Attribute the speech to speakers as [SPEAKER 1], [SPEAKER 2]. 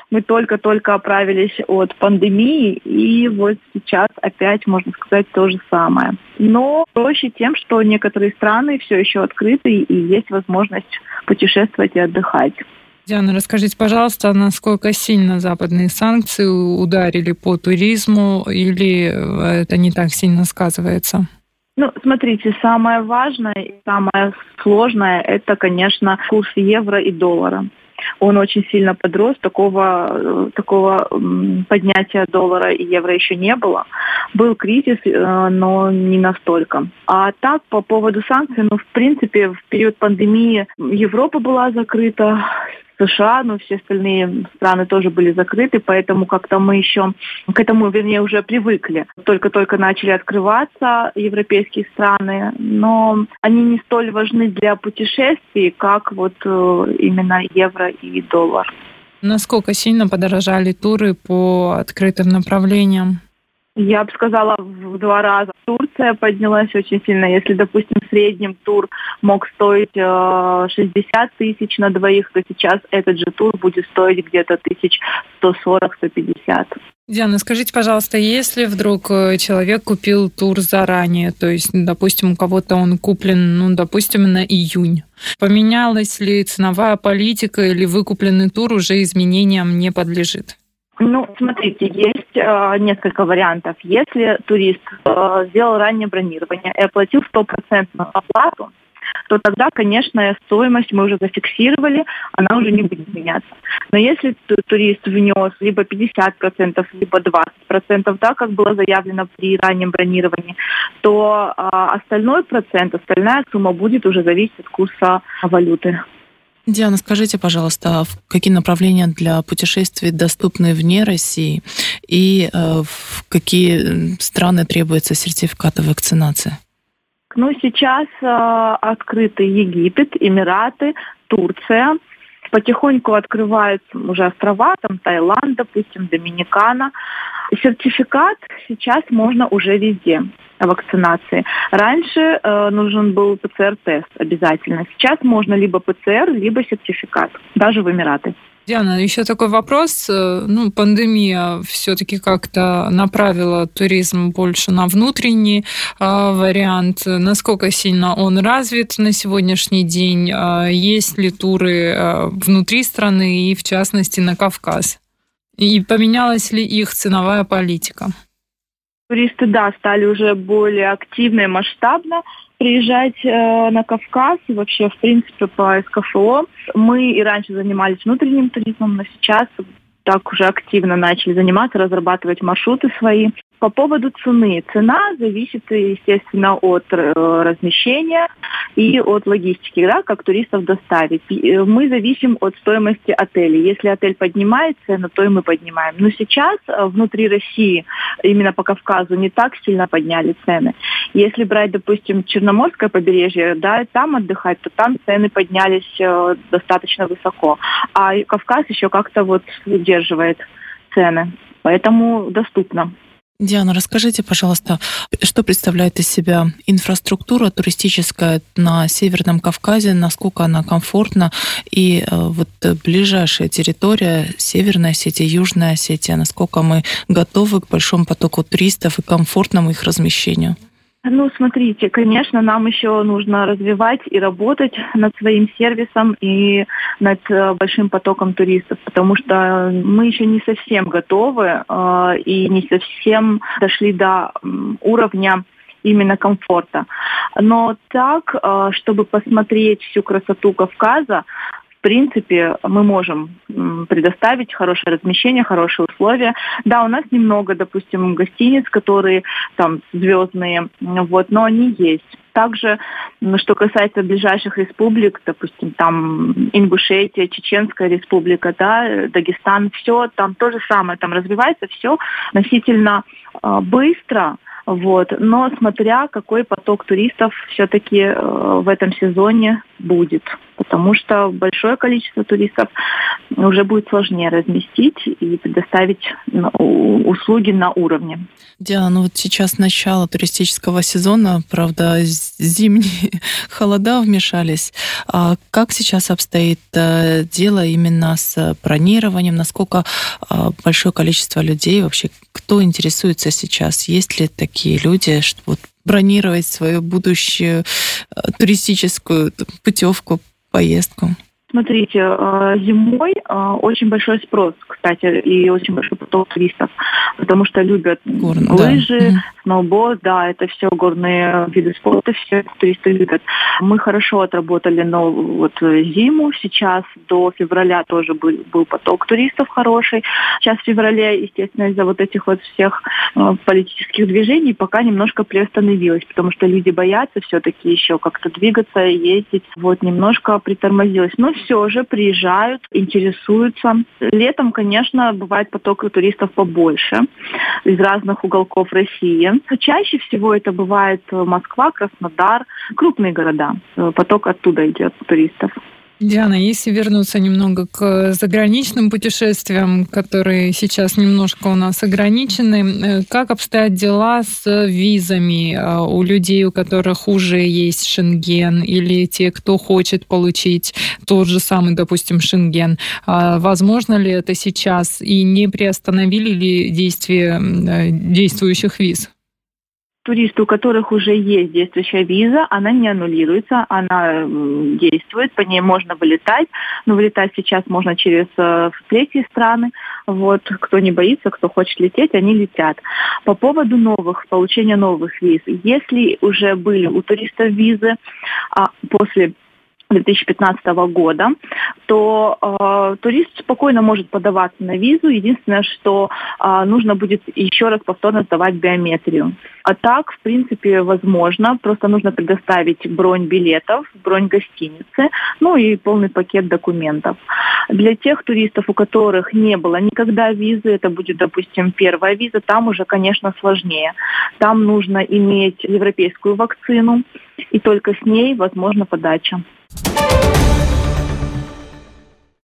[SPEAKER 1] Мы только-только оправились от пандемии, и вот сейчас опять, можно сказать, то же самое. Но проще тем, что некоторые страны все еще открыты, и есть возможность путешествовать и отдыхать.
[SPEAKER 2] Диана, расскажите, пожалуйста, насколько сильно западные санкции ударили по туризму, или это не так сильно сказывается?
[SPEAKER 1] Смотрите, самое важное и самое сложное – это, конечно, курс евро и доллара. Он очень сильно подрос, такого поднятия доллара и евро еще не было. Был кризис, но не настолько. А так, по поводу санкций, в принципе, в период пандемии Европа была закрыта, США, но все остальные страны тоже были закрыты, поэтому как-то мы еще к этому, уже привыкли. Только-только начали открываться европейские страны, но они не столь важны для путешествий, как именно евро и доллар.
[SPEAKER 2] Насколько сильно подорожали туры по открытым направлениям?
[SPEAKER 1] Я бы сказала, в 2 раза. Турция поднялась очень сильно. Если, допустим, в среднем тур мог стоить 60 тысяч на двоих, то сейчас этот же тур будет стоить где-то 140-150.
[SPEAKER 2] Диана, скажите, пожалуйста, если вдруг человек купил тур заранее, то есть, допустим, у кого-то он куплен, допустим, на июнь, поменялась ли ценовая политика или выкупленный тур уже изменениям не подлежит?
[SPEAKER 1] Смотрите, есть несколько вариантов. Если турист сделал раннее бронирование и оплатил 100% оплату, то тогда, конечно, стоимость мы уже зафиксировали, она уже не будет меняться. Но если турист внес либо 50%, либо 20%, да, как было заявлено при раннем бронировании, то остальной процент, остальная сумма будет уже зависеть от курса валюты.
[SPEAKER 3] Диана, скажите, пожалуйста, какие направления для путешествий доступны вне России и в какие страны требуется сертификат вакцинации?
[SPEAKER 1] Сейчас открыты Египет, Эмираты, Турция. Потихоньку открываются уже острова, Таиланд, допустим, Доминикана. Сертификат сейчас можно уже везде вакцинации. Раньше нужен был ПЦР-тест обязательно. Сейчас можно либо ПЦР, либо сертификат, даже в Эмираты.
[SPEAKER 2] Диана, еще такой вопрос. Пандемия все-таки как-то направила туризм больше на внутренний вариант. Насколько сильно он развит на сегодняшний день? Есть ли туры внутри страны и, в частности, на Кавказ? И поменялась ли их ценовая политика?
[SPEAKER 1] Туристы, стали уже более активно и масштабно приезжать на Кавказ и вообще, в принципе, по СКФО. Мы и раньше занимались внутренним туризмом, но сейчас так уже активно начали заниматься, разрабатывать маршруты свои. По поводу цены. Цена зависит, естественно, от размещения и от логистики, да, как туристов доставить. Мы зависим от стоимости отелей. Если отель поднимает цену, то и мы поднимаем. Но сейчас внутри России, именно по Кавказу, не так сильно подняли цены. Если брать, допустим, Черноморское побережье, да, там отдыхать, то там цены поднялись достаточно высоко. А Кавказ еще как-то удерживает цены. Поэтому доступно.
[SPEAKER 3] Диана, расскажите, пожалуйста, что представляет из себя инфраструктура туристическая на Северном Кавказе, насколько она комфортна, и ближайшая территория, Северная Осетия, Южная Осетия, насколько мы готовы к большому потоку туристов и комфортному их размещению?
[SPEAKER 1] Смотрите, конечно, нам еще нужно развивать и работать над своим сервисом и над большим потоком туристов, потому что мы еще не совсем готовы и не совсем дошли до уровня именно комфорта. Но так, чтобы посмотреть всю красоту Кавказа, в принципе, мы можем предоставить хорошее размещение, хорошие условия. Да, у нас немного, допустим, гостиниц, которые там звездные, но они есть. Также, что касается ближайших республик, допустим, там Ингушетия, Чеченская республика, да, Дагестан, все там то же самое, там развивается все относительно быстро, Вот. Но смотря какой поток туристов все-таки в этом сезоне будет. Потому что большое количество туристов уже будет сложнее разместить и предоставить услуги на уровне.
[SPEAKER 3] Диана, ну вот сейчас начало туристического сезона, правда, зимние холода вмешались. А как сейчас обстоит дело именно с бронированием? Насколько большое количество людей вообще, кто интересуется сейчас? Есть ли такие люди, что вот бронировать свою будущую туристическую путевку, поездку?
[SPEAKER 1] Смотрите, зимой очень большой спрос, кстати, и очень большой поток туристов, потому что любят лыжи, сноуборд, да, это все горные виды спорта, все туристы любят. Мы хорошо отработали зиму, сейчас до февраля тоже был поток туристов хороший. Сейчас в феврале, естественно, из-за вот этих вот всех политических движений пока немножко приостановилось, потому что люди боятся все-таки еще как-то двигаться, ездить, немножко притормозилось. Но все же приезжают, интересуются. Летом, конечно, бывает поток туристов побольше из разных уголков России. Чаще всего это бывает Москва, Краснодар, крупные города. Поток оттуда идет туристов.
[SPEAKER 2] Диана, если вернуться немного к заграничным путешествиям, которые сейчас немножко у нас ограничены, как обстоят дела с визами у людей, у которых уже есть Шенген, или те, кто хочет получить тот же самый, допустим, Шенген? Возможно ли это сейчас и не приостановили ли действие действующих виз?
[SPEAKER 1] Туристы, у которых уже есть действующая виза, она не аннулируется, она действует, по ней можно вылетать, но вылетать сейчас можно через третьи страны. Кто не боится, кто хочет лететь, они летят. По поводу получения новых виз, если уже были у туристов визы после 2015 года, то турист спокойно может подаваться на визу. Единственное, что нужно будет еще раз повторно сдавать биометрию. А так, в принципе, возможно. Просто нужно предоставить бронь билетов, бронь гостиницы, и полный пакет документов. Для тех туристов, у которых не было никогда визы, это будет, допустим, первая виза, там уже, конечно, сложнее. Там нужно иметь европейскую вакцину, и только с ней возможна подача.